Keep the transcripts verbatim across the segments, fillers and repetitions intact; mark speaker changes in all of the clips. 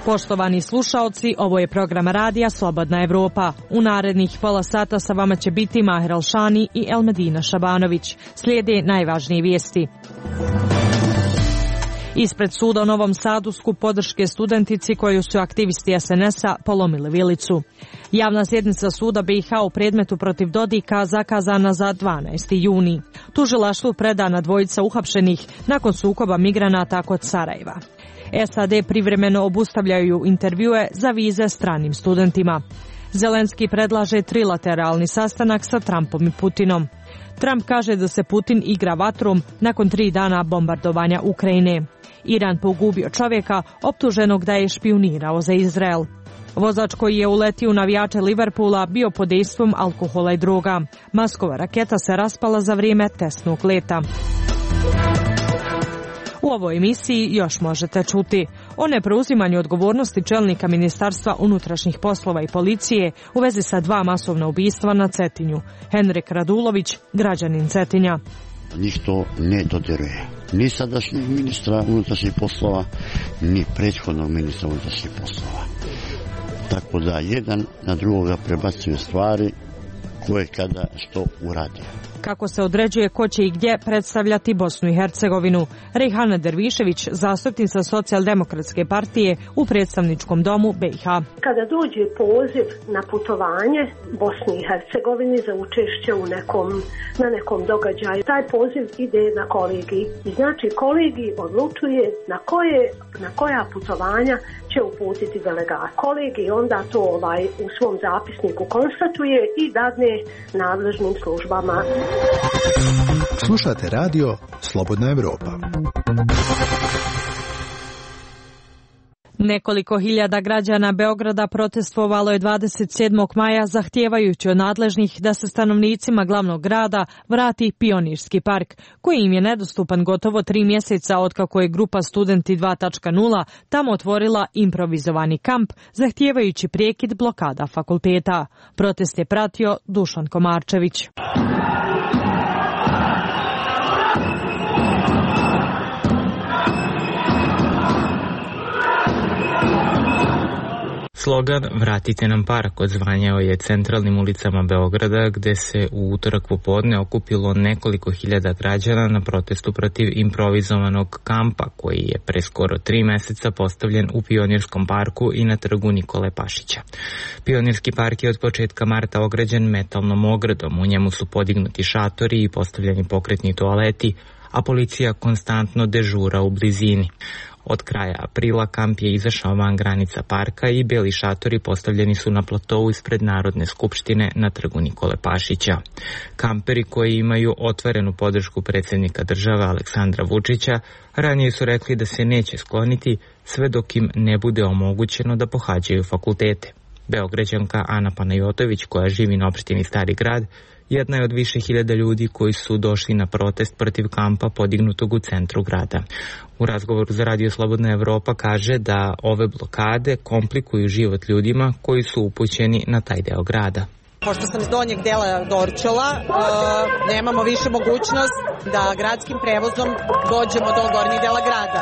Speaker 1: Poštovani slušaoci, ovo je program radija Slobodna Evropa. U narednih pola sata sa vama će biti Maher Alšani i Elmedina Šabanović. Slijede najvažnije vijesti. Ispred suda u Novom Sadu skup podrške studentici koju su aktivisti es en es a polomili vilicu. Javna sjednica suda be i ha u predmetu protiv Dodika zakazana za dvanaesti juni. Tužilaštvu predana dvojica uhapšenih nakon sukoba migranata kod Sarajeva. es a de privremeno obustavljaju intervjue za vize stranim studentima. Zelenski predlaže trilateralni sastanak sa Trumpom i Putinom. Trump kaže da se Putin igra vatrom nakon tri dana bombardovanja Ukrajine. Iran pogubio čovjeka optuženog da je špijunirao za Izrael. Vozač koji je uletio u navijače Liverpoola bio pod dejstvom alkohola i droga. Maskova raketa se raspala za vrijeme testnog leta. U ovoj emisiji još možete čuti o nepreuzimanju odgovornosti čelnika Ministarstva unutrašnjih poslova i policije u vezi sa dva masovna ubistva na Cetinju. Henrik Radulović, građanin Cetinja.
Speaker 2: Njih to ne dodiruje. Ni sadašnjeg ministra unutrašnjih poslova, ni prethodnog ministra unutrašnjih poslova. Tako da jedan na drugoga prebacuju stvari koje kada što uradi.
Speaker 1: Kako se određuje ko će i gdje predstavljati Bosnu i Hercegovinu? Rejhana Dervišević, zastupnica Socijaldemokratske partije u predstavničkom domu be i ha.
Speaker 3: Kada dođe poziv na putovanje Bosni i Hercegovini za učešće u nekom, na nekom događaju, taj poziv ide na kolegij. I znači kolegij odlučuje na koje, na koja putovanja će uputiti delegat. Kolegij onda to ovaj u svom zapisniku konstatuje i dadne nadležnim službama.
Speaker 4: Slušate radio Slobodna Evropa.
Speaker 1: Nekoliko hiljada građana Beograda protestovalo je dvadeset sedmog maja zahtijevajući od nadležnih da se stanovnicima glavnog grada vrati Pionirski park, koji im je nedostupan gotovo tri mjeseca otkako je grupa Studenti dva točka nula tamo otvorila improvizovani kamp, zahtijevajući prekid blokada fakulteta. Protest je pratio Dušan Komarčević.
Speaker 5: Slogan "Vratite nam park" odzvanjao je centralnim ulicama Beograda, gde se u utorak popodne okupilo nekoliko hiljada građana na protestu protiv improvizovanog kampa koji je pre skoro tri meseca postavljen u Pionirskom parku i na trgu Nikole Pašića. Pionirski park je od početka marta ograđen metalnom ogradom, u njemu su podignuti šatori i postavljeni pokretni toaleti, a policija konstantno dežura u blizini. Od kraja aprila kamp je izašao van granica parka i beli šatori postavljeni su na platou ispred Narodne skupštine na trgu Nikole Pašića. Kamperi koji imaju otvorenu podršku predsjednika države Aleksandra Vučića ranije su rekli da se neće skloniti sve dok im ne bude omogućeno da pohađaju fakultete. Beograđanka Ana Panajotović, koja živi na opštini Stari Grad, jedna je od više hiljada ljudi koji su došli na protest protiv kampa podignutog u centru grada. U razgovoru za Radio Slobodna Evropa kaže da ove blokade komplikuju život ljudima koji su upućeni na taj deo grada.
Speaker 6: Pošto sam iz donjeg dela Dorćola, e, nemamo više mogućnost da gradskim prevozom dođemo do gornjeg dela grada,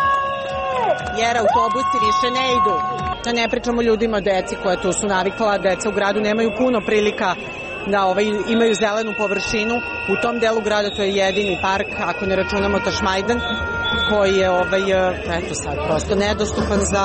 Speaker 6: jer autobusi više ne idu. Da ne pričamo ljudima, deci koja tu su navikla, deca u gradu nemaju puno prilika da ovaj, imaju zelenu površinu. U tom delu grada to je jedini park, ako ne računamo Tašmajdan, koji je ovaj, eto sad, prosto nedostupan za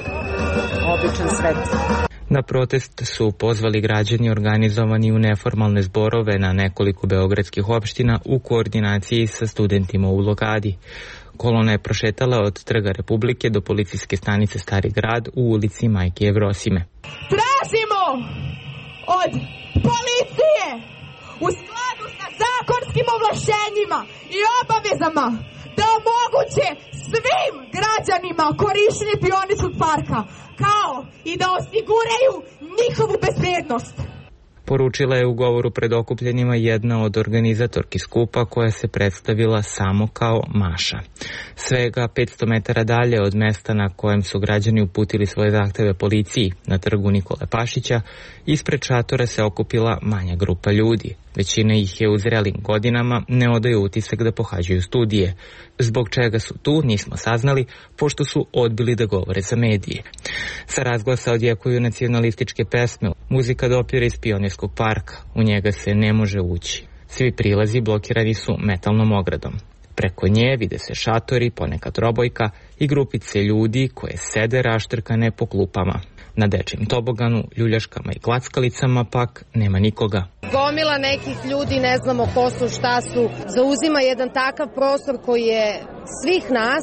Speaker 6: običan svet.
Speaker 5: Na protest su pozvali građani organizovani u neformalne zborove na nekoliko beogradskih opština u koordinaciji sa studentima u blokadi. Kolona je prošetala od Trga Republike do policijske stanice Stari Grad u ulici Majke Jevrosime.
Speaker 7: Tražimo od policije u skladu sa zakonskim ovlašćenjima i obavezama da omoguće svim građanima korištenje Pionirskog parka, kao i da osiguraju njihovu bezbednost.
Speaker 5: poručila je u govoru pred okupljenima jedna od organizatorki skupa koja se predstavila samo kao Maša. Svega petsto metara dalje od mesta na kojem su građani uputili svoje zahteve policiji, na trgu Nikole Pašića, ispred šatora se okupila manja grupa ljudi. Većina ih je u zrelim godinama, ne odaju utisak da pohađaju studije. Zbog čega su tu, nismo saznali, pošto su odbili da govore za medije. Sa razglasa odjekuju nacionalističke pesme, muzika dopire iz Pionirskog parka, u njega se ne može ući. Svi prilazi blokirani su metalnom ogradom. Preko nje vide se šatori, ponekad robojka i grupice ljudi koje sede raštrkane po klupama. Na dečjem toboganu, ljuljaškama i klackalicama pak nema nikoga.
Speaker 8: Gomila nekih ljudi, ne znamo ko su, šta su, zauzima jedan takav prostor koji je svih nas.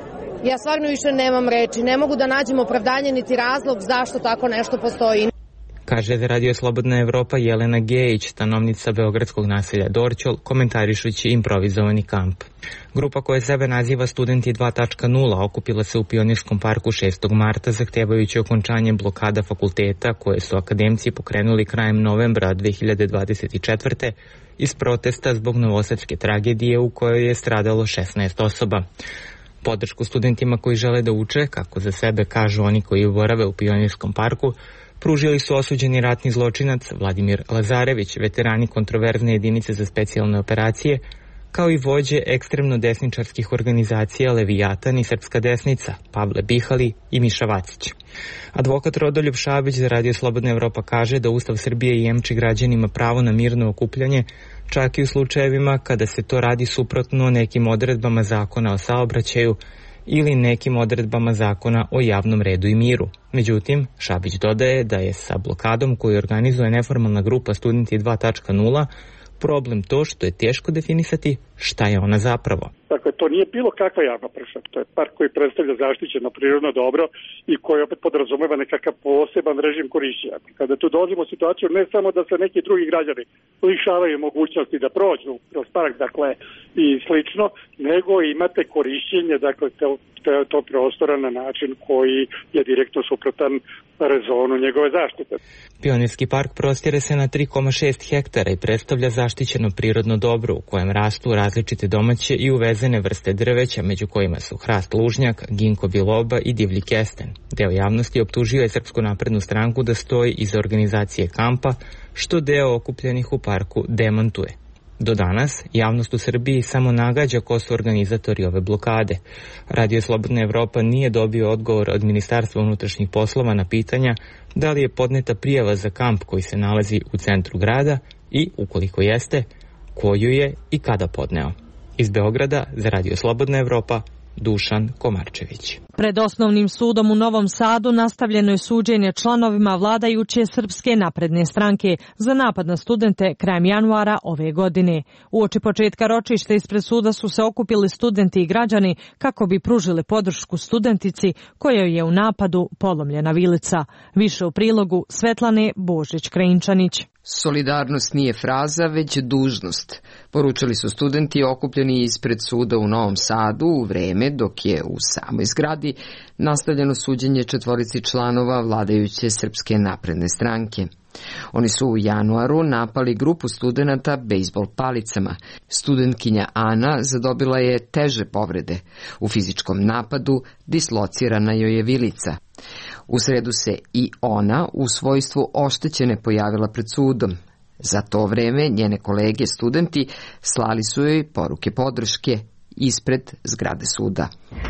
Speaker 8: Ja stvarno više nemam reči, ne mogu da nađem opravdanje niti razlog zašto tako nešto postoji.
Speaker 5: Kaže za Radio Slobodna Evropa Jelena Gejić, stanovnica beogradskog naselja Dorćol, komentarišući improvizovani kamp. Grupa koja sebe naziva Studenti dva tačka nula okupila se u Pionirskom parku šestog marta zahtevajući okončanje blokada fakulteta koje su akademci pokrenuli krajem novembra dve hiljade dvadeset četvrte iz protesta zbog novosadske tragedije u kojoj je stradalo šesnaest osoba. Podršku studentima koji žele da uče, kako za sebe kažu oni koji borave u Pionirskom parku, pružili su osuđeni ratni zločinac Vladimir Lazarević, veterani kontroverzne jedinice za specijalne operacije, kao i vođe ekstremno desničarskih organizacija Levijatan i Srpska desnica, Pavle Bihali i Miša Vacić. Advokat Rodoljub Šabić za Radio Slobodna Evropa kaže da Ustav Srbije jemči građanima pravo na mirno okupljanje, čak i u slučajevima kada se to radi suprotno nekim odredbama zakona o saobraćaju ili nekim odredbama zakona o javnom redu i miru. Međutim, Šabić dodaje da je sa blokadom koju organizuje neformalna grupa Studenti dva tačka nula problem to što je teško definisati šta je ona zapravo.
Speaker 9: Dakle, to nije bilo kakva javna prša. To je park koji predstavlja zaštićeno prirodno dobro i koji opet podrazumeva nekakav poseban režim korišćenja. Kada tu dolazimo u situaciju ne samo da se neki drugi građani lišavaju mogućnosti da prođu kroz park, dakle, i slično, nego imate korišćenje, dakle, to, to prostora na način koji je direktno suprotan rezonu njegove zaštite.
Speaker 5: Pionirski park prostire se na tri zarez šest hektara i predstavlja zaštićeno prirodno dobro u kojem rastu različite domaće i uvezene vrste drveća, među kojima su hrast lužnjak, ginko biloba i divlji kesten. Deo javnosti optužio je Srpsku naprednu stranku da stoji iza organizacije kampa, što deo okupljenih u parku demantuje. Do danas, javnost u Srbiji samo nagađa ko su organizatori ove blokade. Radio Slobodna Evropa nije dobio odgovor od Ministarstva unutrašnjih poslova na pitanja da li je podneta prijava za kamp koji se nalazi u centru grada i, ukoliko jeste, koju je i kada podneo. Iz Beograda za Radio Slobodna Evropa, Dušan Komarčević.
Speaker 1: Pred osnovnim sudom u Novom Sadu nastavljeno je suđenje članovima vladajuće Srpske napredne stranke za napad na studente krajem januara ove godine. Uoči početka ročišta ispred suda su se okupili studenti i građani kako bi pružili podršku studentici kojoj je u napadu polomljena vilica. Više u prilogu Svetlane Božić-Krajinčanić.
Speaker 10: Solidarnost nije fraza, već dužnost, poručili su studenti okupljeni ispred suda u Novom Sadu u vreme dok je u samoj zgradi nastavljeno suđenje četvorici članova vladajuće Srpske napredne stranke. Oni su u januaru napali grupu studenata bejzbol palicama. Studentkinja Ana zadobila je teže povrede. U fizičkom napadu dislocirana joj je vilica. U sredu se i ona u svojstvu oštećene pojavila pred sudom. Za to vreme njene kolege studenti slali su joj poruke podrške ispred zgrade suda.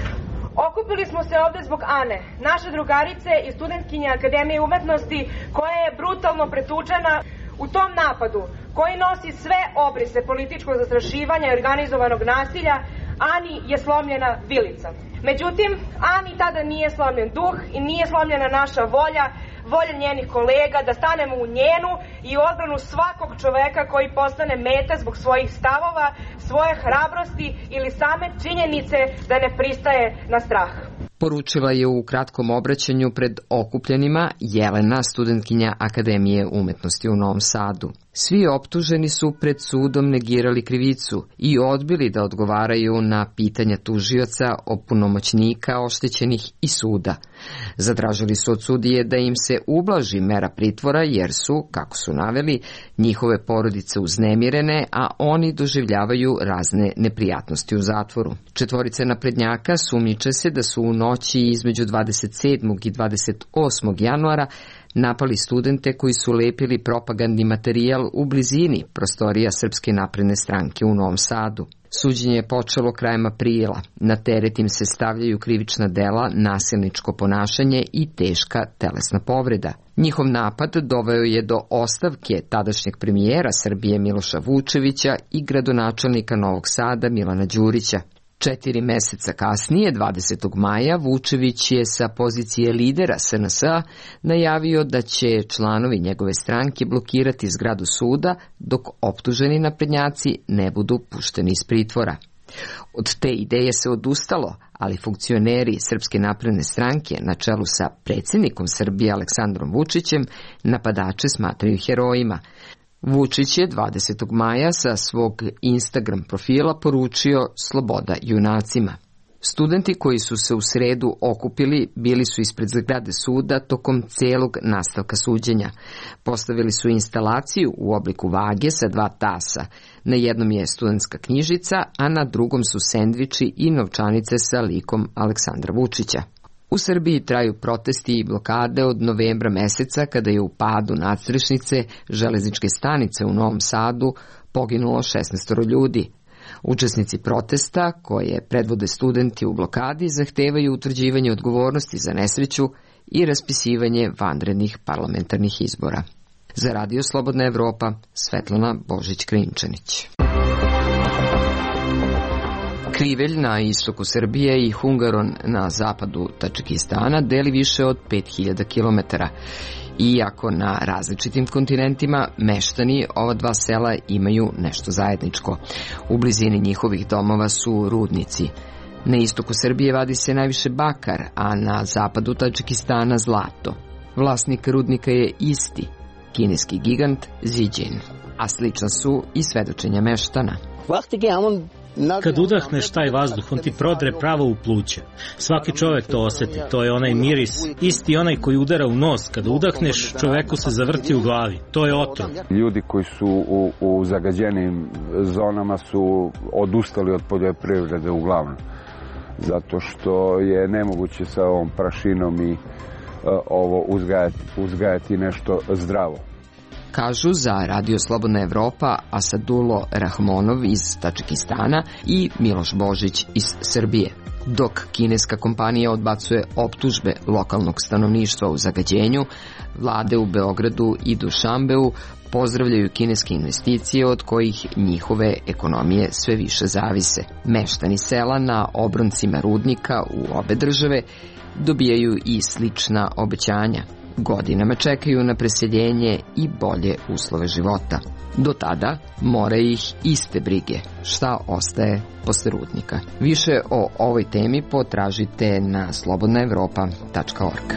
Speaker 11: Okupili smo se ovde zbog Ane, naše drugarice i studentkinje Akademije umetnosti koja je brutalno pretučena u tom napadu koji nosi sve obrise političkog zastrašivanja i organizovanog nasilja. Ani je slomljena vilica. Međutim, Ani tada nije slomljen duh i nije slomljena naša volja, volja njenih kolega da stanemo u njenu i odbranu svakog čoveka koji postane meta zbog svojih stavova, svoje hrabrosti ili same činjenice da ne pristaje na strah.
Speaker 10: Poručila je u kratkom obraćanju pred okupljenima Jelena, studentkinja Akademije umetnosti u Novom Sadu. Svi optuženi su pred sudom negirali krivicu i odbili da odgovaraju na pitanja tužioca, opunomoćnika oštećenih i suda. Zatražili su od sudije da im se ublaži mera pritvora jer su, kako su naveli, njihove porodice uznemirene, a oni doživljavaju razne neprijatnosti u zatvoru. Četvorica naprednjaka sumnjiče se da su u noći između dvadeset sedmog i dvadeset osmog januara napali studente koji su lepili propagandni materijal u blizini prostorija Srpske napredne stranke u Novom Sadu. Suđenje je počelo krajem aprila. Na teret im se stavljaju krivična dela, nasilničko ponašanje i teška telesna povreda. Njihov napad doveo je do ostavke tadašnjeg premijera Srbije Miloša Vučevića i gradonačelnika Novog Sada Milana Đurića. Četiri meseca kasnije, dvadesetog maja, Vučević je sa pozicije lidera S N S-a najavio da će članovi njegove stranke blokirati zgradu suda dok optuženi naprednjaci ne budu pušteni iz pritvora. Od te ideje se odustalo, ali funkcioneri Srpske napredne stranke na čelu sa predsjednikom Srbije Aleksandrom Vučićem napadače smatraju herojima. Vučić je dvadesetog maja sa svog Instagram profila poručio sloboda junacima. Studenti koji su se u sredu okupili bili su ispred zgrade suda tokom celog nastavka suđenja. Postavili su instalaciju u obliku vage sa dva tasa. Na jednom je studentska knjižica, a na drugom su sendviči i novčanice sa likom Aleksandra Vučića. U Srbiji traju protesti i blokade od novembra meseca kada je u padu nadstrešnice železničke stanice u Novom Sadu poginulo šesnaest ljudi. Učesnici protesta, koje predvode studenti u blokadi, zahtevaju utvrđivanje odgovornosti za nesreću i raspisivanje vanrednih parlamentarnih izbora. Za Radio Slobodna Evropa, Svetlana Božić-Krinčanić. Krivelj na istoku Srbije i Hungaron na zapadu Tadžikistana deli više od pet hiljada kilometara. Iako na različitim kontinentima, meštani ova dva sela imaju nešto zajedničko. U blizini njihovih domova su rudnici. Na istoku Srbije vadi se najviše bakar, a na zapadu Tadžikistana zlato. Vlasnik rudnika je isti, kineski gigant Zijin, a slična su i svedočenja meštana.
Speaker 12: Kad udahneš taj vazduh, on ti prodre pravo u pluća. Svaki čovek to oseti, to je onaj miris, isti onaj koji udara u nos. Kada udahneš, čoveku se zavrti u glavi, to je otrov.
Speaker 13: Ljudi koji su u, u zagađenim zonama su odustali od poljoprivrede uglavnom, zato što je nemoguće sa ovom prašinom i uh, ovo uzgajati, uzgajati nešto zdravo.
Speaker 10: Kažu za Radio Slobodna Evropa Asadulo Rahmonov iz Tadžikistana i Miloš Božić iz Srbije. Dok kineska kompanija odbacuje optužbe lokalnog stanovništva u zagađenju, vlade u Beogradu i Dušanbeu pozdravljaju kineske investicije od kojih njihove ekonomije sve više zavise. Meštani sela na obroncima rudnika u obe države dobijaju i slična obećanja. Godinama čekaju na preseljenje i bolje uslove života. Do tada more ih iste brige, šta ostaje posle rudnika. Više o ovoj temi potražite na slobodna evropa tačka org.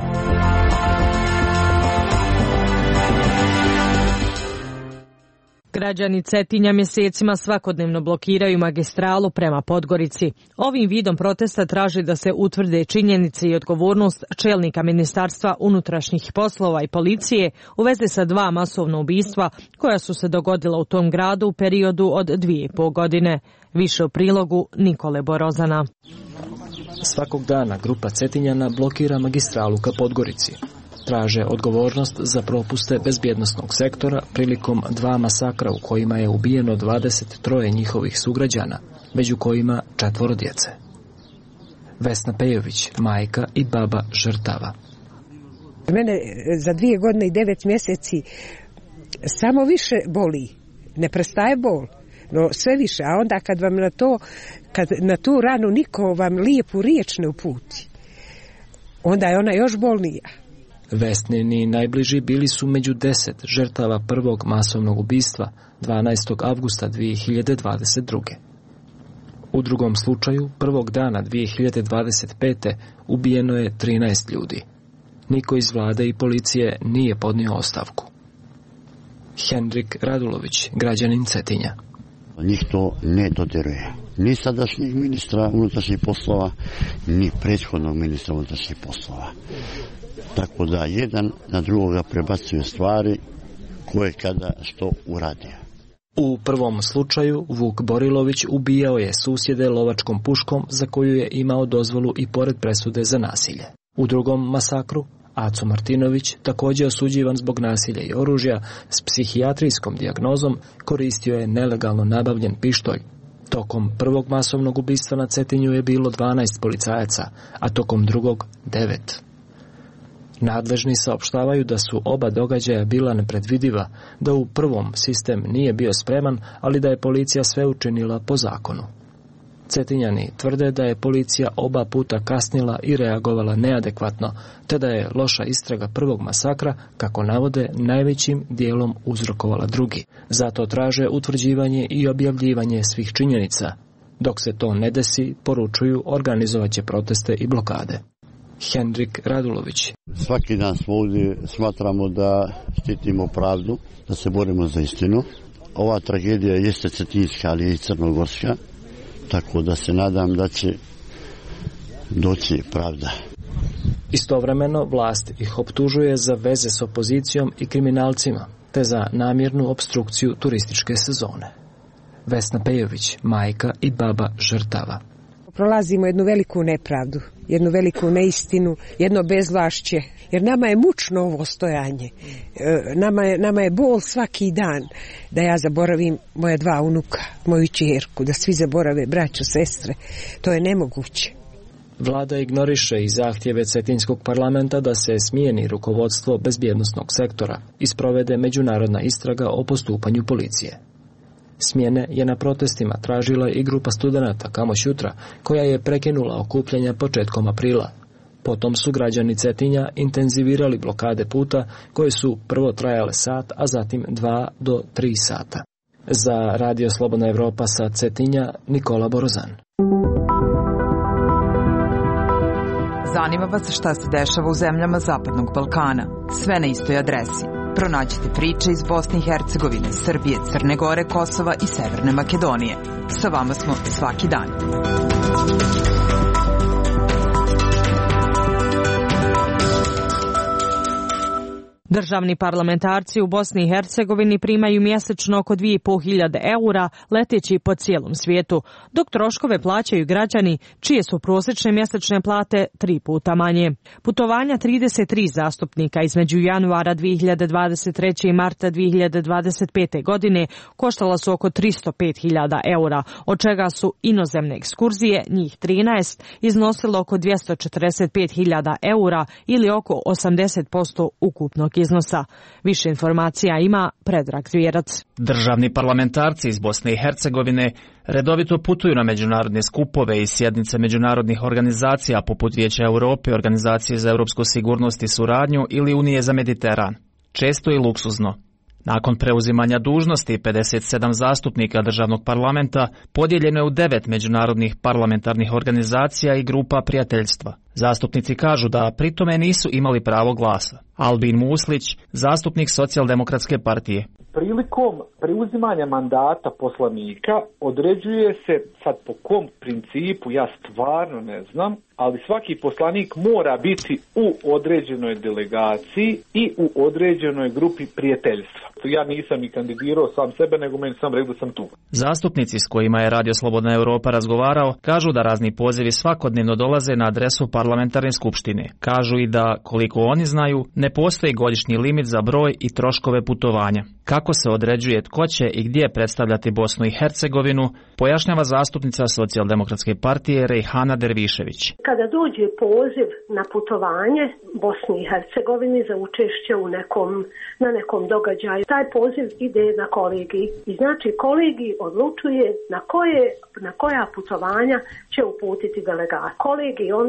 Speaker 1: Građani Cetinja mjesecima svakodnevno blokiraju magistralu prema Podgorici. Ovim vidom protesta traži da se utvrde činjenice i odgovornost čelnika Ministarstva unutrašnjih poslova i policije u vezi sa dva masovna ubistva koja su se dogodila u tom gradu u periodu od dvije i pol godine. Više u prilogu Nikole Borozana.
Speaker 14: Svakog dana grupa Cetinjana blokira magistralu ka Podgorici. Traže odgovornost za propuste bezbjednosnog sektora prilikom dva masakra u kojima je ubijeno dvadeset tri njihovih sugrađana, među kojima četvoro djece. Vesna Pejović, majka i baba žrtava.
Speaker 15: Mene za dvije godine i devet mjeseci samo više boli, ne prestaje bol, no sve više, a onda kad vam na to, kad na tu ranu niko vam lijepu riječ ne uputi, onda je ona još bolnija.
Speaker 14: Vesnini najbliži bili su među deset žrtava prvog masovnog ubistva dvanaestog avgusta dvije hiljade dvadeset druge. U drugom slučaju, prvog dana dvije hiljade dvadeset pete ubijeno je trinaest ljudi. Niko iz vlade i policije nije podnio ostavku. Henrik Radulović, građanin Cetinja.
Speaker 2: Njih to ne dodiruje. Ni sadašnjeg ministra unutrašnjih poslova, ni prethodnog ministra unutrašnjih poslova. Tako da jedan na drugoga prebacuje stvari koje kada što uradi.
Speaker 14: U prvom slučaju Vuk Borilović ubijao je susjede lovačkom puškom za koju je imao dozvolu i pored presude za nasilje. U drugom masakru Aco Martinović, također osuđivan zbog nasilja i oružja s psihijatrijskom dijagnozom, koristio je nelegalno nabavljen pištolj. Tokom prvog masovnog ubistva na Cetinju je bilo dvanaest policajaca, a tokom drugog devet. Nadležni saopštavaju da su oba događaja bila nepredvidiva, da u prvom sistem nije bio spreman, ali da je policija sve učinila po zakonu. Cetinjani tvrde da je policija oba puta kasnila i reagovala neadekvatno, te da je loša istraga prvog masakra, kako navode, najvećim dijelom uzrokovala drugi. Zato traže utvrđivanje i objavljivanje svih činjenica. Dok se to ne desi, poručuju, organizovaće proteste i blokade. Henrik Radulović.
Speaker 2: Svaki dan smo ovdje, smatramo da štitimo pravdu, da se borimo za istinu. Ova tragedija jeste cetinjska, ali i crnogorska, tako da se nadam da će doći pravda.
Speaker 14: Istovremeno vlast ih optužuje za veze s opozicijom i kriminalcima, te za namjernu opstrukciju turističke sezone. Vesna Pejović, majka i baba žrtava.
Speaker 15: Prolazimo jednu veliku nepravdu, jednu veliku neistinu, jedno bezvlašće, jer nama je mučno ovo stojanje. Nama je, nama je bol svaki dan da ja zaboravim moja dva unuka, moju ćerku, da svi zaborave braću, sestre. To je nemoguće.
Speaker 14: Vlada ignoriše i zahtjeve Cetinjskog parlamenta da se smijeni rukovodstvo bezbjednosnog sektora i sprovede međunarodna istraga o postupanju policije. Smjene je na protestima tražila i grupa studenata Kamoš jutra, koja je prekinula okupljanja početkom aprila. Potom su građani Cetinja intenzivirali blokade puta, koje su prvo trajale sat, a zatim dva do tri sata. Za Radio Slobodna Evropa sa Cetinja, Nikola Borozan.
Speaker 16: Zanima vas šta se dešava u zemljama Zapadnog Balkana. Sve na istoj adresi. Pronađite priče iz Bosne i Hercegovine, Srbije, Crne Gore, Kosova i Severne Makedonije. Sa vama smo svaki dan.
Speaker 1: Državni parlamentarci u Bosni i Hercegovini primaju mjesečno oko dvije i pol hiljade eura leteći po cijelom svijetu, dok troškove plaćaju građani čije su prosječne mjesečne plate tri puta manje. Putovanja trideset tri zastupnika između januara dvije hiljade dvadeset treće i marta dvije hiljade dvadeset pete. godine koštala su oko tristo pet hiljada eura, od čega su inozemne ekskurzije, njih trinaest, iznosilo oko dvjesto četrdeset pet hiljada eura ili oko osamdeset posto ukupnog iznosa. Više informacija ima Predrag Zvjerac.
Speaker 17: Državni parlamentarci iz Bosne i Hercegovine redovito putuju na međunarodne skupove i sjednice međunarodnih organizacija poput Vijeća Europe, Organizacije za europsku sigurnost i suradnju ili Unije za Mediteran. Često i luksuzno. Nakon preuzimanja dužnosti pedeset sedam zastupnika državnog parlamenta podijeljeno je u devet međunarodnih parlamentarnih organizacija i grupa prijateljstva. Zastupnici kažu da pritome nisu imali pravo glasa. Albin Muslić, zastupnik Socijaldemokratske partije.
Speaker 18: Prilikom preuzimanja mandata poslanika određuje se, sad po kom principu, ja stvarno ne znam, ali svaki poslanik mora biti u određenoj delegaciji i u određenoj grupi prijateljstva. Ja nisam i kandidirao sam sebe, nego meni sam rekao da sam tu.
Speaker 17: Zastupnici s kojima je Radio Slobodna Europa razgovarao kažu da razni pozivi svakodnevno dolaze na adresu parlamentarne skupštine. Kažu i da, koliko oni znaju, ne postoji godišnji limit za broj i troškove putovanja. Kako se određuje tko će i gdje predstavljati Bosnu i Hercegovinu, pojašnjava zastupnica Socijaldemokratske partije Rejhana Dervišević.
Speaker 3: Kada dođe poziv na putovanje Bosni i Hercegovini za učešće u nekom, na nekom događaju, taj poziv ide na kolegij. I znači kolegij odlučuje na koje, na koja putovanja će uputiti delegat. Kolegij onda to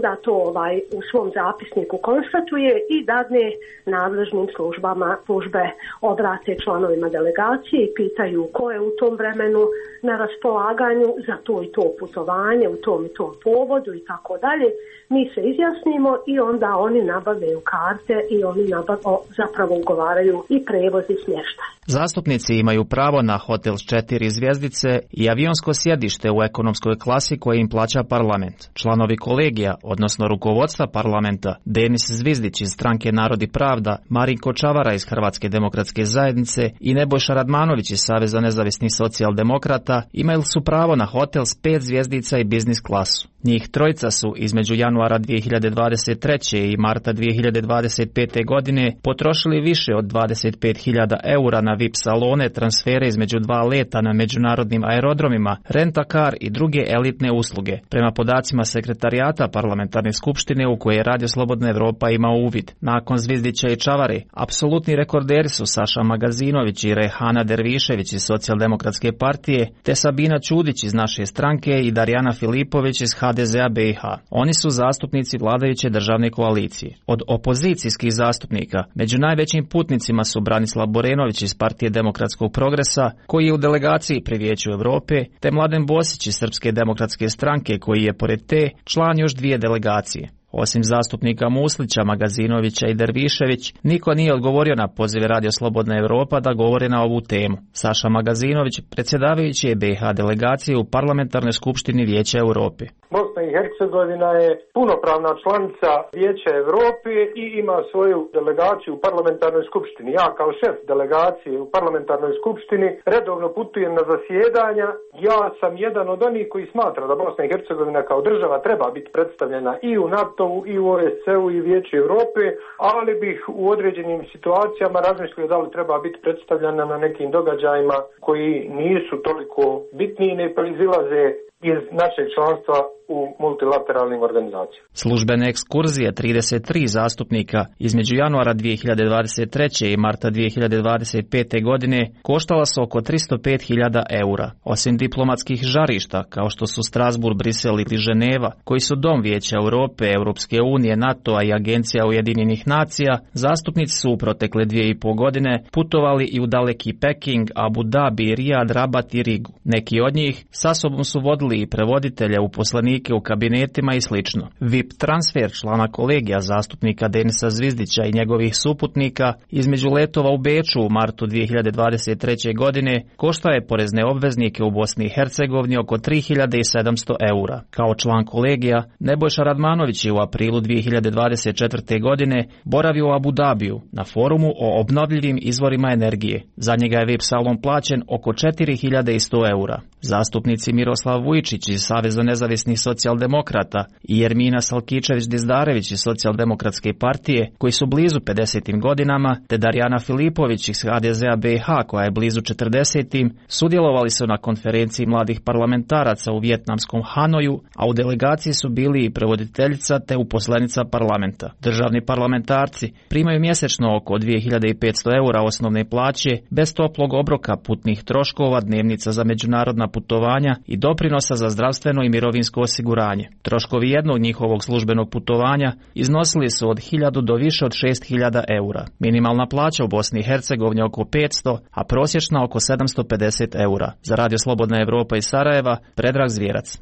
Speaker 3: ovaj u svom zapisniku konstatuje i dadne nadležnim službama, službe obrate članovima delegacije i pitaju ko je u tom vremenu na raspolaganju za to i to putovanje, u tom i tom povodu i tako dalje. Mi se izjasnimo i onda oni nabavljaju karte i oni nabavljaju, zapravo ugovaraju i prevoz i smještaj.
Speaker 17: Zastupnici imaju pravo na hotel s četiri zvjezdice i avionsko sjedište u ekonomskoj klasi koje im plaća parlament. Članovi kolegija, odnosno rukovodstva parlamenta, Denis Zvizdić iz stranke Narod i pravda, Marinko Čavara iz Hrvatske demokratske zajednice i Nebojša Radmanović iz Saveza nezavisnih socijaldemokrata imali su pravo na hotel s pet zvjezdica i biznis klasu. Njih trojica su između januara dvije hiljade dvadeset treće i marta dvije hiljade dvadeset pete. godine potrošili više od dvadeset pet hiljada eura na V I P salone, transfere između dva leta na međunarodnim aerodromima, rent-a-car i druge elitne usluge, prema podacima sekretarijata parlamentarne skupštine u koje je Radio Slobodna Evropa imao uvid. Nakon Zvizdića i Čavare, apsolutni rekorderi su Saša Magazinović i Rehana Dervišević iz Socijaldemokratske partije, te Sabina Ćudić iz naše stranke i Darijana Filipović iz H D Z-a B i H. Oni su zastupnici vladajuće državne koalicije. Od opozicijskih zastupnika, među najvećim putnicima su Branislav Borenović iz Partije demokratskog progresa, koji je u delegaciji pri Vijeću Europe, te Mladen Bosić iz Srpske demokratske stranke, koji je pored te član još dvije delegacije. Osim zastupnika Muslića, Magazinovića i Dervišević, niko nije odgovorio na pozive Radio Slobodna Evropa da govore na ovu temu. Saša Magazinović, predsjedavajući je B i H delegacije u Parlamentarnoj skupštini Vijeća Europe.
Speaker 19: Bosna i Hercegovina je punopravna članica Vijeća Europe i ima svoju delegaciju u Parlamentarnoj skupštini. Ja kao šef delegacije u Parlamentarnoj skupštini redovno putujem na zasjedanja. Ja sam jedan od onih koji smatra da Bosna i Hercegovina kao država treba biti predstavljena i u NATO-u i u O S C-u i Vijeću Europe, ali bih u određenim situacijama razmislio da li treba biti predstavljena na nekim događajima koji nisu toliko bitni i ne proizilaze iz našeg članstva u multilateralnim organizacijama.
Speaker 17: Službene ekskurzije trideset tri zastupnika između januara dvije hiljade dvadeset treće. i marta dvije hiljade dvadeset pete. godine koštala su oko tristo pet hiljada eura. Osim diplomatskih žarišta, kao što su Strasbourg, Brisel ili Ženeva, koji su dom Vijeća Europe, Europske unije, NATO-a i Agencija Ujedinjenih nacija, zastupnici su u protekle dvije i pol godine putovali i u daleki Peking, Abu Dhabi, Rijad, Rabat i Rigu. Neki od njih sa sobom su vodili i prevoditelja, uposlenike u kabinetima i slično. V I P transfer člana kolegija zastupnika Denisa Zvizdića i njegovih suputnika između letova u Beču u martu dvije hiljade dvadeset treće. godine košta je porezne obveznike u Bosni i Hercegovini oko tri hiljade sedamsto eura. Kao član kolegija, Nebojša Radmanović je u aprilu dvije hiljade dvadeset četvrte. godine boravio u Abu Dhabiju na forumu o obnovljivim izvorima energije. Za njega je V I P salon plaćen oko četiri hiljade sto eura. Zastupnici Miroslav Vujčić iz Saveza nezavisnih socijaldemokrata i Jermina Salkičević-Dizdarević iz Socijaldemokratske partije, koji su blizu pedesetim godinama, te Darijana Filipović iz H D Z-a B i H, koja je blizu četrdesetim, sudjelovali su na konferenciji mladih parlamentaraca u vijetnamskom Hanoju, a u delegaciji su bili i prevoditeljica te uposlenica parlamenta. Državni parlamentarci primaju mjesečno oko dvije hiljade petsto eura osnovne plaće, bez toplog obroka, putnih troškova, dnevnica za međunarodna putovanja i doprinosa za zdravstveno i mirovinsko osiguranje. Troškovi jednog njihovog službenog putovanja iznosili su od hiljadu do više od šest hiljada eura. Minimalna plaća u Bosni i Hercegovini oko petsto, a prosječna oko sedamsto pedeset eura. Za Radio Slobodna Evropa iz Sarajeva, Predrag Zvjerac.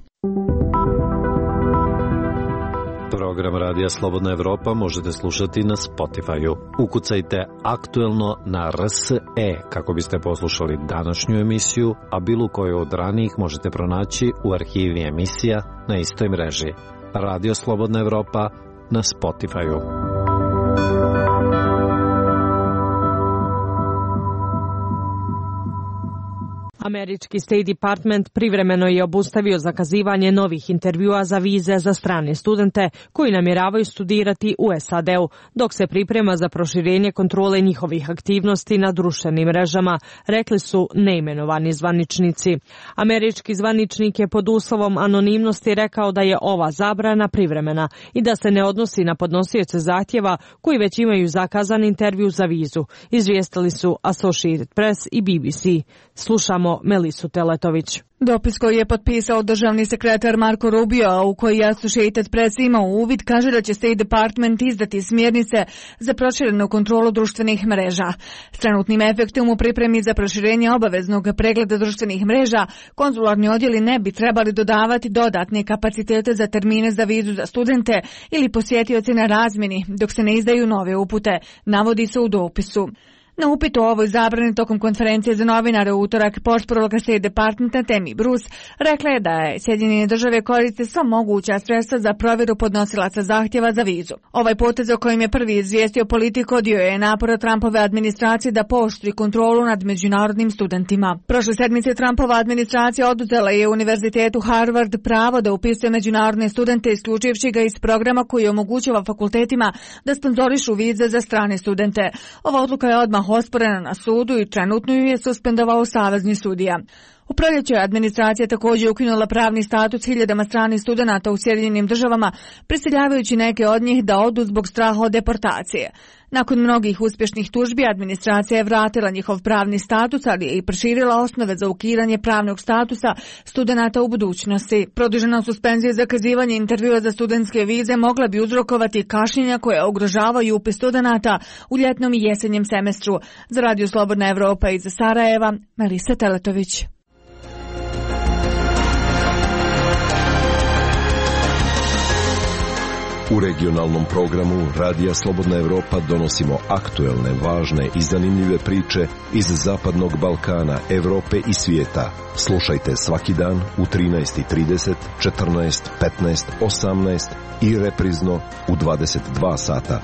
Speaker 20: Program Radija Slobodna Evropa možete slušati na Spotify-u. Ukucajte aktuelno na R S E kako biste poslušali današnju emisiju, a bilo koju od ranijih možete pronaći u arhivi emisija na istoj mreži. Radio Slobodna Evropa na Spotify-u.
Speaker 1: Američki State Department privremeno je obustavio zakazivanje novih intervjua za vize za strane studente koji namjeravaju studirati u S A D-u, dok se priprema za proširenje kontrole njihovih aktivnosti na društvenim mrežama, rekli su neimenovani zvaničnici. Američki zvaničnik je pod uslovom anonimnosti rekao da je ova zabrana privremena i da se ne odnosi na podnosioce zahtjeva koji već imaju zakazan intervju za vizu, izvijestili su Associated Press i B B C. Slušamo Slušamo Melisu Teletović.
Speaker 21: Dopis koji je potpisao državni sekretar Marko Rubio, a u koji Associated Press imao uvid, kaže da će State Department izdati smjernice za proširenu kontrolu društvenih mreža. S trenutnim efektom u pripremi za proširenje obaveznog pregleda društvenih mreža, konzularni odjeli ne bi trebali dodavati dodatne kapacitete za termine za vizu za studente ili posjetioce na razmjeni, dok se ne izdaju nove upute, navodi se u dopisu. Na upit o ovoj zabrani tokom konferencije za novinare u utorak, portparolka State Departmenta Tammy Bruce rekla je da je Sjedinjene države koriste sva moguća sredstva za provjeru podnosilaca zahtjeva za vizu. Ovaj potez o kojim je prvi izvijestio Politico dio je napora Trumpove administracije da pooštri kontrolu nad međunarodnim studentima. Prošle sedmice Trumpova administracija oduzela je Univerzitetu Harvard pravo da upisuje međunarodne studente, isključivši ga iz programa koji omogućava fakultetima da sponzorišu vize za strane studente. Ova odluka je odmah osporena na sudu i trenutno ju je suspendovao savezni sudija. U proljeću je administracija također ukinula pravni status hiljadama stranih studenata u Sjedinjenim državama, prisiljavajući neke od njih da odu zbog straha od deportacije. Nakon mnogih uspješnih tužbi, administracija je vratila njihov pravni status, ali je i proširila osnove za ukidanje pravnog statusa studenata u budućnosti. Produžena suspenzija zakazivanja intervjua za studentske vize mogla bi uzrokovati kašnjenja koje ugrožavaju upis studenata u ljetnom i jesenjem semestru. Za Radio Slobodna Evropa iz Sarajeva, Melisa Teletović.
Speaker 22: U regionalnom programu Radija Slobodna Evropa donosimo aktuelne, važne i zanimljive priče iz Zapadnog Balkana, Evrope i svijeta. Slušajte svaki dan u trinaest i trideset, četrnaest, petnaest, osamnaest i reprizno u dvadeset dva sata.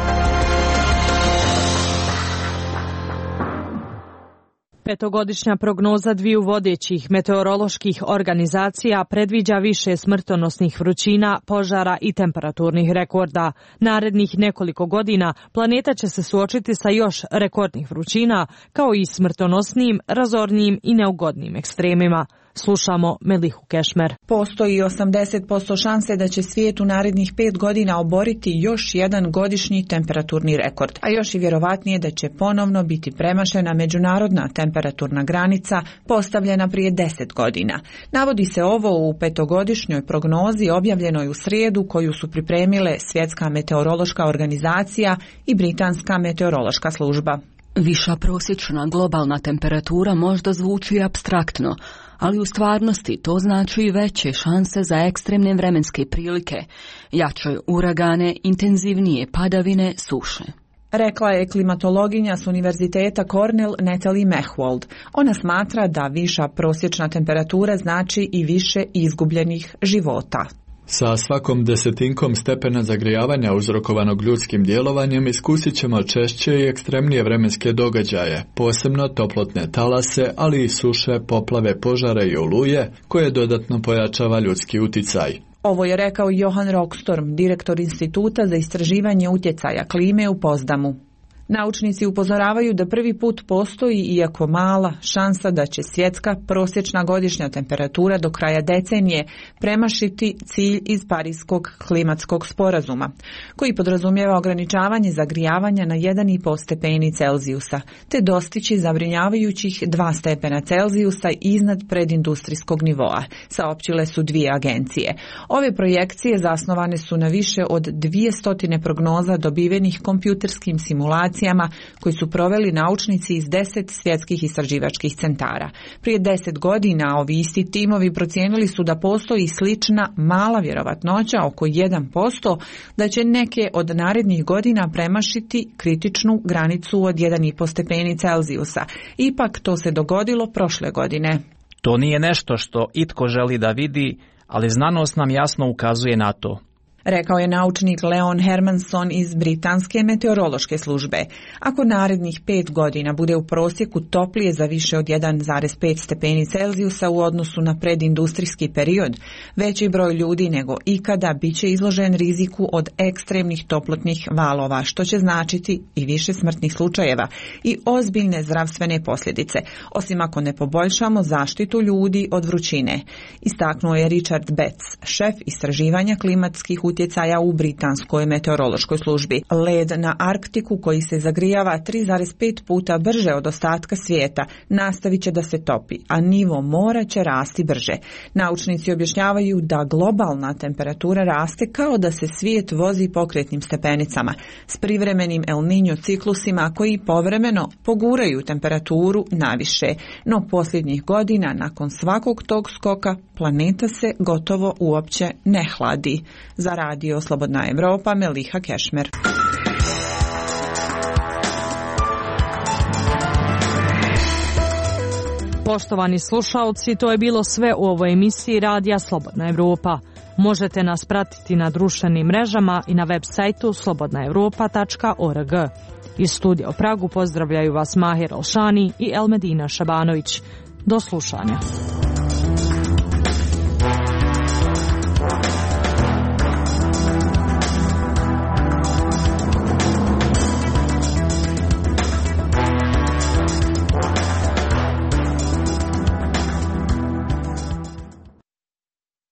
Speaker 1: Petogodišnja prognoza dviju vodećih meteoroloških organizacija predviđa više smrtonosnih vrućina, požara i temperaturnih rekorda. Narednih nekoliko godina planeta će se suočiti sa još rekordnih vrućina, kao i smrtonosnim, razornijim i neugodnim ekstremima. Slušamo Melihu Kešmer.
Speaker 23: Postoji osamdeset posto šanse da će svijet u narednih pet godina oboriti još jedan godišnji temperaturni rekord, a još i vjerovatnije da će ponovno biti premašena međunarodna temperaturna granica postavljena prije deset godina. Navodi se ovo u petogodišnjoj prognozi objavljenoj u srijedu koju su pripremile Svjetska meteorološka organizacija i Britanska meteorološka služba.
Speaker 24: Viša prosječna globalna temperatura možda zvuči apstraktno, ali u stvarnosti to znači i veće šanse za ekstremne vremenske prilike, jače uragane, intenzivnije padavine, suše.
Speaker 23: Rekla je klimatologinja s Univerziteta Cornell Natalie Mehwold. Ona smatra da viša prosječna temperatura znači i više izgubljenih života.
Speaker 25: Sa svakom desetinkom stepena zagrijavanja uzrokovanog ljudskim djelovanjem iskusit ćemo češće i ekstremnije vremenske događaje, posebno toplotne talase, ali i suše, poplave, požare i oluje, koje dodatno pojačava ljudski uticaj.
Speaker 23: Ovo je rekao Johan Rockstorm, direktor Instituta za istraživanje utjecaja klime u Pozdamu. Naučnici upozoravaju da prvi put postoji, iako mala, šansa da će svjetska prosječna godišnja temperatura do kraja decenije premašiti cilj iz Parijskog klimatskog sporazuma, koji podrazumijeva ograničavanje zagrijavanja na jedan i pol stepeni Celzijusa, te dostići zabrinjavajućih dva stepena Celzijusa iznad predindustrijskog nivoa, saopćile su dvije agencije. Ove projekcije zasnovane su na više od dvjesto prognoza dobivenih kompjuterskim simulacijama koji su proveli naučnici iz deset svjetskih istraživačkih centara. Prije deset godina ovi isti timovi procijenili su da postoji slična mala vjerovatnoća, oko jedan posto, da će neke od narednih godina premašiti kritičnu granicu od jedan i pol stepeni Celzijusa. Ipak to se dogodilo prošle godine.
Speaker 17: To nije nešto što itko želi da vidi, ali znanost nam jasno ukazuje na to.
Speaker 23: Rekao je naučnik Leon Hermanson iz Britanske meteorološke službe. Ako narednih pet godina bude u prosjeku toplije za više od jedan zarez pet stepeni Celzijusa u odnosu na predindustrijski period, veći broj ljudi nego ikada bit će izložen riziku od ekstremnih toplotnih valova, što će značiti i više smrtnih slučajeva i ozbiljne zdravstvene posljedice, osim ako ne poboljšamo zaštitu ljudi od vrućine. Istaknuo je Richard Betts, šef istraživanja klimatskih utjecaja utjecaja u britanskoj meteorološkoj službi. Led na Arktiku koji se zagrijava tri zarez pet puta brže od ostatka svijeta nastavit će da se topi, a nivo mora će rasti brže. Naučnici objašnjavaju da globalna temperatura raste kao da se svijet vozi pokretnim stepenicama s privremenim El Niño ciklusima koji povremeno poguraju temperaturu naviše, no posljednjih godina nakon svakog tog skoka planeta se gotovo uopće ne hladi. Za radio Slobodna Evropa, Meliha Kešmer.
Speaker 1: Poštovani slušaoci, to je bilo sve u ovoj emisiji Radija Slobodna Evropa. Možete nas pratiti na društvenim mrežama i na web sajtu slobodna evropa tačka org. Iz studija u Pragu pozdravljaju vas Mahir Alšani i Elmedina Šabanović. Do slušanja.